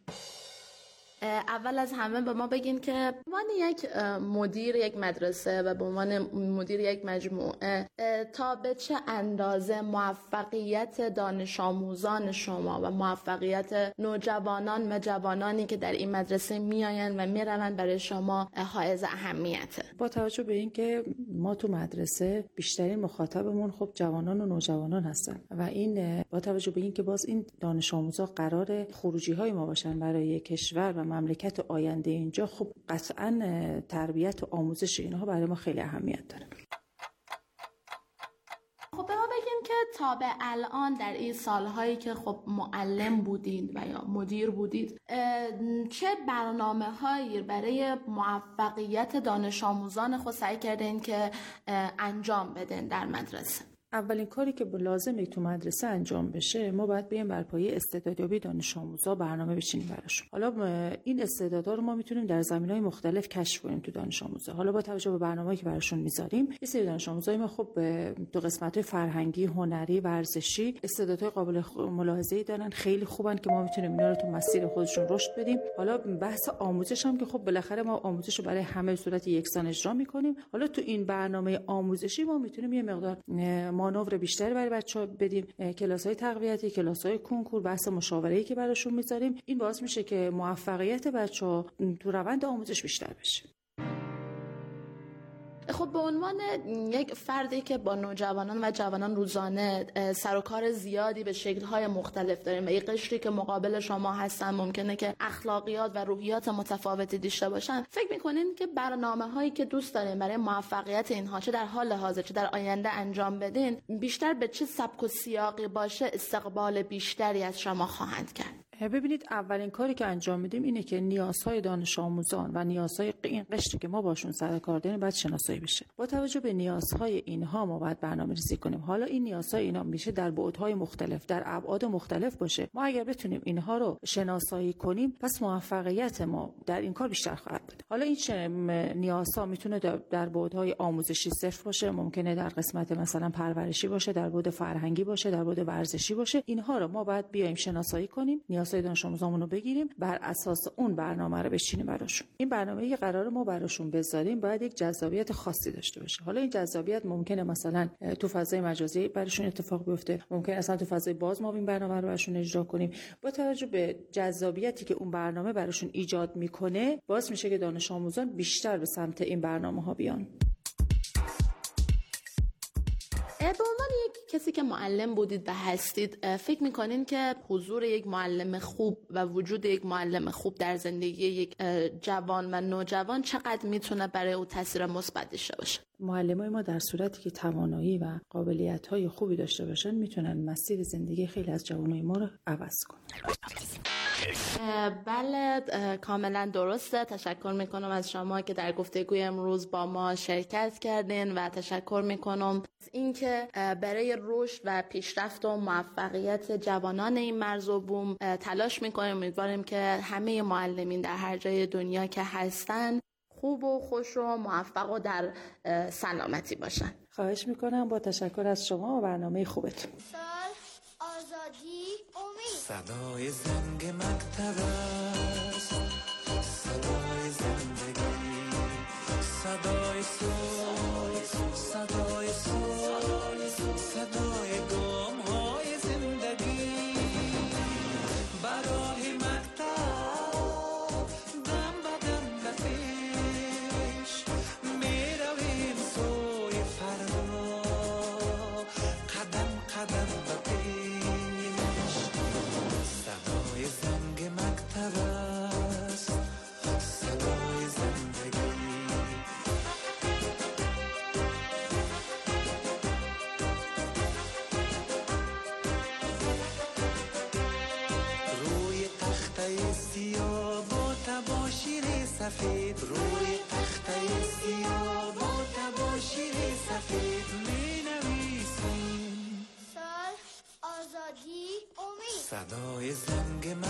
اول از همه به ما بگین که به عنوان یک مدیر یک مدرسه و به عنوان مدیر یک مجموعه تا به چه اندازه موفقیت دانش آموزان شما و موفقیت نوجوانان و جوانانی که در این مدرسه میآیند و میروند برای شما حائز اهمیته؟ با توجه به اینکه ما تو مدرسه بیشترین مخاطبمون خب جوانان و نوجوانان هستن و این با توجه به اینکه باز این دانش آموزا قرار خروجی های ما باشن برای کشور و مملکت آینده اینجا، خب قطعاً تربیت و آموزش اینها برای ما خیلی اهمیت داره. خب به ما بگیم که تا به الان در این سالهایی که خب معلم بودید و یا مدیر بودید چه برنامه‌هایی برای موفقیت دانش آموزان خود سعی کردین که انجام بدین در مدرسه؟ اولین کاری که لازمه تو مدرسه انجام بشه، ما باید بریم بر پایه استعدادیابی دانش آموزا برنامه بچینیم براشون. حالا این استعدادها رو ما میتونیم در زمینه‌های مختلف کشف کنیم تو دانش آموزا. حالا با توجه به برنامه‌ای که براشون میذاریم، یه سری دانش آموزای ما خب تو قسمت‌های فرهنگی، هنری، ورزشی استعدادهای قابل ملاحظه‌ای دارن، خیلی خوبن که ما میتونیم اینا رو تو مسیر خودشون رشد بدیم. حالا بحث آموزش هم که خب بالاخره ما آموزش رو برای همه به صورت یکسان اجرا می‌کنیم. حالا تو این برنامه آموزشی ما میتونیم یه مقدار مانور بیشتری برای بچه‌ها بدیم، کلاس‌های تقویتی، کلاس‌های کنکور، بحث مشاوره‌ای که براشون می‌ذاریم. این باعث میشه که موفقیت بچه‌ها تو روند آموزش بیشتر بشه. خب به عنوان یک فردی که با نوجوانان و جوانان روزانه سر و کار زیادی به شکل‌های مختلف داریم و یک قشری که مقابل شما هستن ممکنه که اخلاقیات و روحیات متفاوتی داشته باشن، فکر می‌کنین که برنامه‌هایی که دوست دارین برای موفقیت اینها چه در حال حاضر چه در آینده انجام بدین بیشتر به چه سبک و سیاقی باشه استقبال بیشتری از شما خواهند کرد؟ ببینید اولین کاری که انجام میدیم اینه که نیازهای دانش آموزان و نیازهای این قشری که ما باشون سر کار داریم باید شناسایی بشه. با توجه به نیازهای اینها ما باید برنامه‌ریزی کنیم. حالا این نیازهای اینا میشه در بعدهای مختلف، در ابعاد مختلف باشه. ما اگر بتونیم اینها رو شناسایی کنیم، پس موفقیت ما در این کار بیشتر خواهد بود. حالا این نیازها میتونه در بعدهای آموزشی صرف باشه، ممکنه در قسمت مثلا پرورشی باشه، در بعد فرهنگی باشه، در بعد ورزشی باشه. اینها رو ما باید بیایم شناسایی کنیم، نیازهای دانش آموزامون رو بگیریم، بر اساس اون برنامه رو بچینیم براشون. این برنامه‌ای که قرار ما براشون بذاریم باید یک جذابیت خاصی داشته باشه. حالا این جذابیت ممکنه مثلا تو فضای مجازی براشون اتفاق بیفته، ممکنه اصلا تو فضای باز ما این برنامه رو براشون اجرا کنیم. با توجه به جذابیتی که اون برنامه براشون ایجاد میکنه، باعث میشه که دانش آموزان بیشتر به سمت این برنامه‌ها بیان. به عنوان یک کسی که معلم بودید و هستید، فکر میکنین که حضور یک معلم خوب و وجود یک معلم خوب در زندگی یک جوان و نوجوان چقدر میتونه برای او تاثیر مثبت داشته باشه؟ معلمای ما در صورتی که توانایی و قابلیت‌های خوبی داشته باشن میتونن مسیر زندگی خیلی از جوانای ما رو عوض کنن. بله کاملا درسته. تشکر میکنم از شما که در گفتگوی امروز با ما شرکت کردین و تشکر میکنم از اینکه برای رشد و پیشرفت و موفقیت جوانان این مرز و بوم تلاش میکنیم. امیدواریم که همه معلمین در هر جای دنیا که هستن خوب و خوش و موفق و در سلامتی باشن. خواهش میکنم. با تشکر از شما و برنامه خوبتون. آزادی امید. صدای زنگ مکتب است، صدای زندگی، صدای صبح، صدای صبح، صدای گام های زندگی. سفید روی تخته سیاه با تباشیر سفید می نویسیم. سال، آزادی، امید. صدای زنگ